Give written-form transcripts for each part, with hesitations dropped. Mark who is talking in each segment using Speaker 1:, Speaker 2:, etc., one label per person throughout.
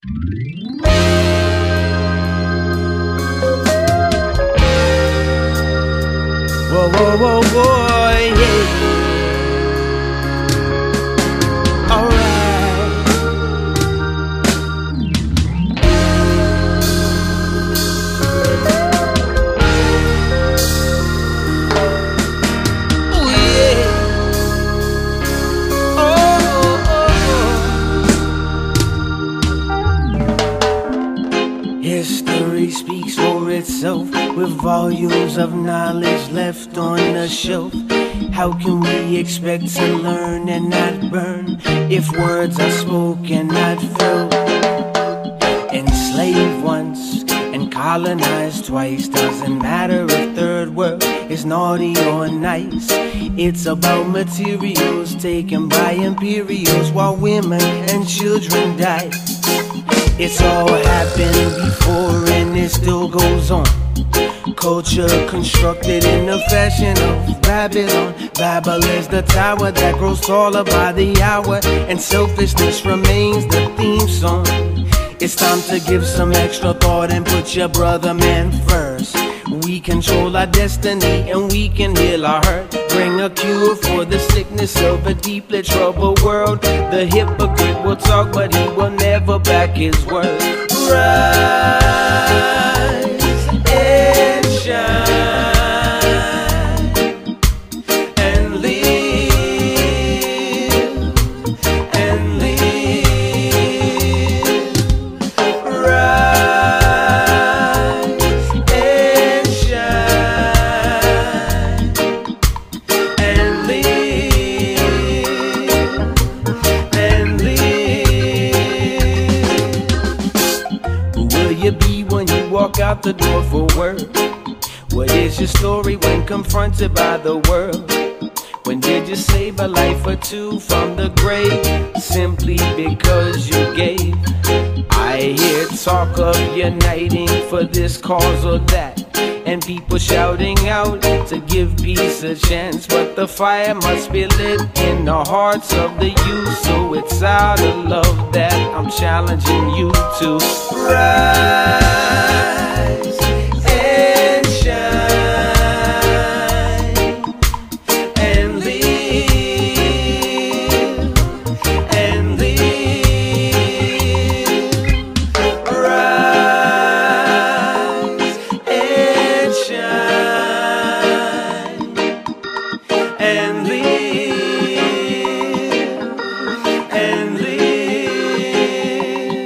Speaker 1: Whoa, whoa, whoa, boy, yeah. Alright. Oh, yeah. History speaks for itself with volumes of knowledge left on the shelf. How can we expect to learn and not burn if words are spoken, not felt? Enslaved once and colonized twice. Doesn't matter if third world is naughty or nice. It's about materials taken by imperials while women and children die. It's all happened before and it still goes on. Culture constructed in the fashion of Babylon. Babel is the tower that grows taller by the hour, and selfishness remains the theme song. It's time to give some extra thought and put your brother man first. We control our destiny and we can heal our hurt. Bring a cure for the sickness of a deeply troubled world. The hypocrite will talk but he will never back his word. Rise and shine and live and live. Rise and shine and live and live. Who will you be when you walk out the door for work? What is your story when confronted by the world? When did you save a life or two from the grave simply because you gave? I hear talk of uniting for this cause or that, and people shouting out to give peace a chance. But the fire must be lit in the hearts of the youth, so it's out of love that I'm challenging you to rise and shine and live and live. Rise and shine and live and live.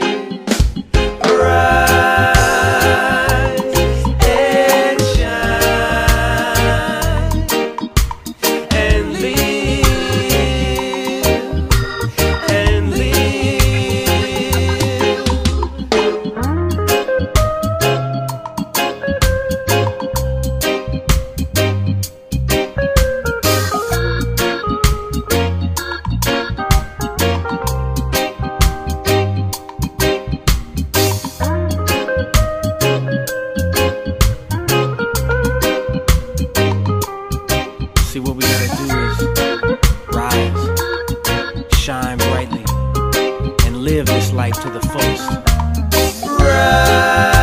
Speaker 1: Rise and shine and live and See, what we gotta do is rise, shine brightly, and live this life to the fullest. Rise.